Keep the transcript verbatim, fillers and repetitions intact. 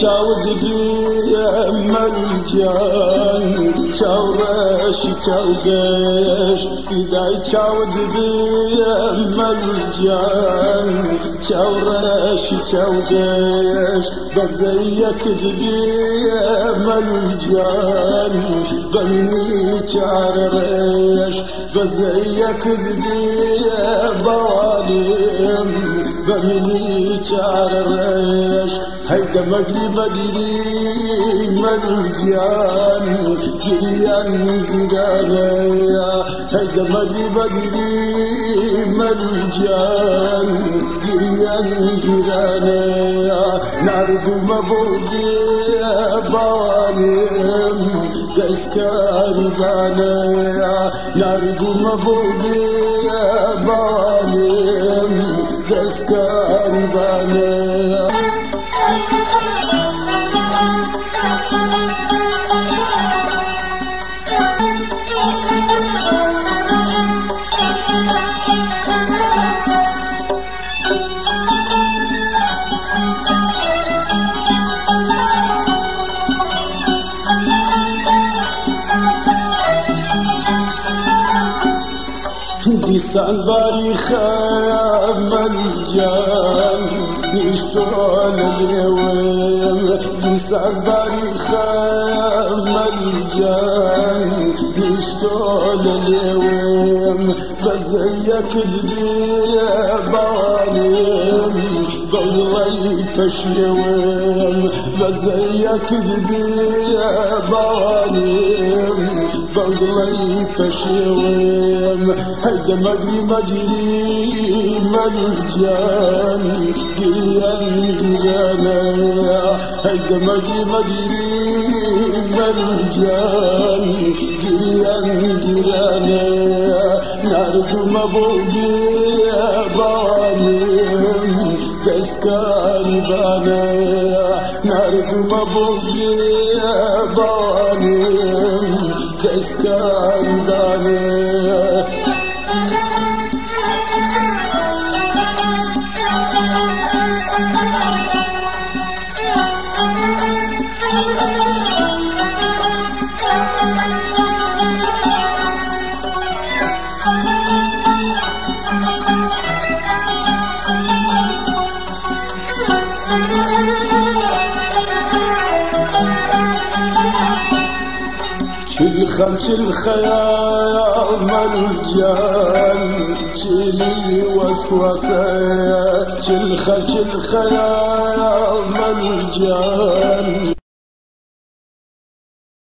چاود بیمل الجان چاورش چاوگش فدای چاود بیمل الجان چاورش چاوگش بزیک بیمل الجان بمنی چارش بزیک بوالم بمني چارش هيدا مقري مقري مل الجان قريان قرانيا هيدا مقري مقري مل الجان قريان قرانيا نارد مبوقي بوالم تسكاري بانيا نارد مبوقي بوالم تسكاري بانيا ديسان باري خام الجان نشتغل اليوم ديسان باري خام الجان نشتغل اليوم بزيك الديبانيم بغلي تشيوم بزيك الديبانيم بغلي تشيوم هيدا مقري مقري مل الجان قريان قرانيا هيدا مقري مقري مل الجان قريان قرانيا نارد مبوقي بوالم تسكاري بانيا نارد مبوقي بوالم تسكاري بانيا شل خمس الخيال مل الجان شيلي وسوسة شل خمس الخيال مل الجان